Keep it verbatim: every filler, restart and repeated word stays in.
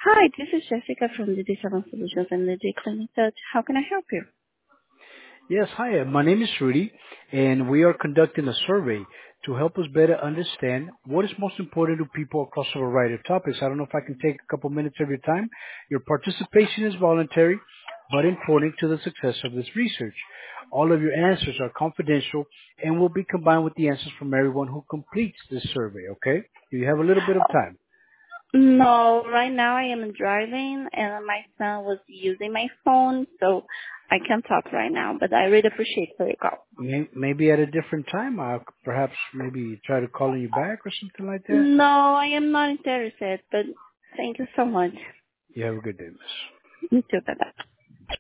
Hi, this is Jessica from the D seven Solutions and the G Clinic Search. How can I help you? Yes, hi. uh, My name is Rudy, and we are conducting a survey to help us better understand what is most important to people across a variety of topics. I don't know if I can take a couple minutes of your time. Your participation is voluntary, but important to the success of this research. All of your answers are confidential and will be combined with the answers from everyone who completes this survey, okay? Do you have a little bit of time? No, right now I am driving and my son was using my phone, so I can't talk right now, but I really appreciate for your call. May- Maybe at a different time, I'll perhaps maybe try to call you back or something like that. No, I am not interested, but thank you so much. You have a good day, miss. You too, bye-bye.